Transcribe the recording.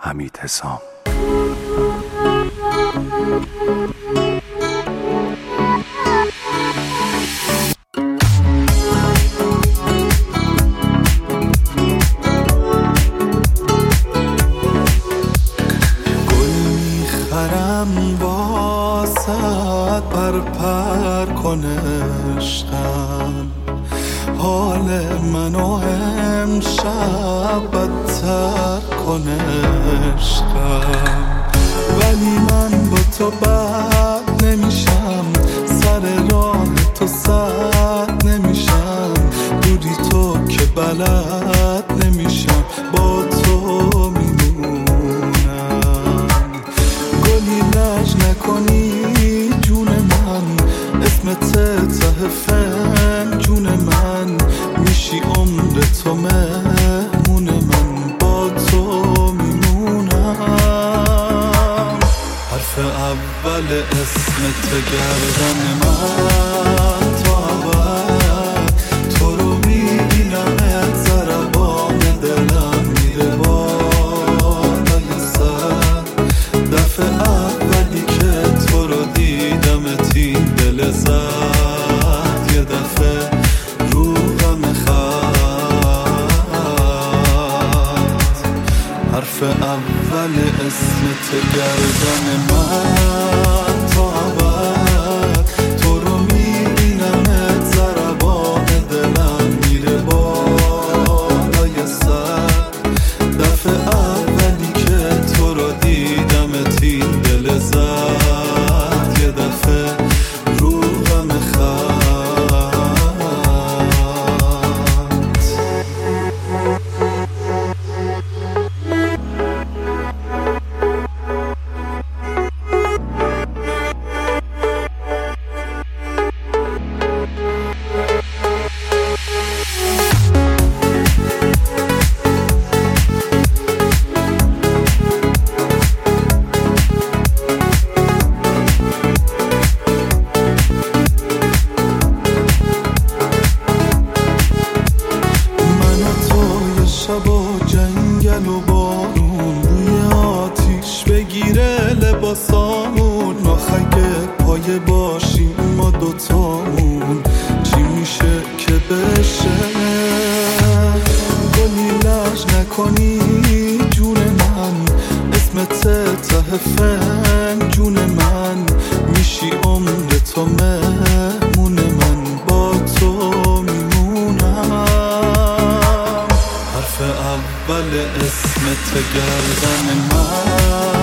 حمید حسام. واسد پر کنشتم حال منو امشب بدتر کنشتم، ولی من با تو بد نمیشم، سر راه تو سد نمیشم، بودی تو که بلد نمیشم، با تو میمونم. گلی لج نکنی جون من، اسمت ته فنجون من، میشی عمر تو مهمون من، با تو میمونم. حرف اول اسمت گردن من، تا اول تو رو میبینم، ضربان دلم میره بالای سر، دفعه اولی که تو رو دیدمت این دل زد یه دفعه رو غم خط. حرف اول اسمت گردن من، تا اول تو رو میبینم، ضربان دلم میره بالای سر، دفعه اولی که تو رو دیدمت این دل زد یه دفعه رو غم خط. شبا جنگل و بارون، روی آتیش بگیره لباسامون، ناخگه پایه باشیم ما دوتامون، چی میشه که بشه؟ گلی لج نکنی جون من، اسمت ته فنجون من، میشی عمر تو مهمون من، با تو میمونم. حرف اول اسمت گردن من،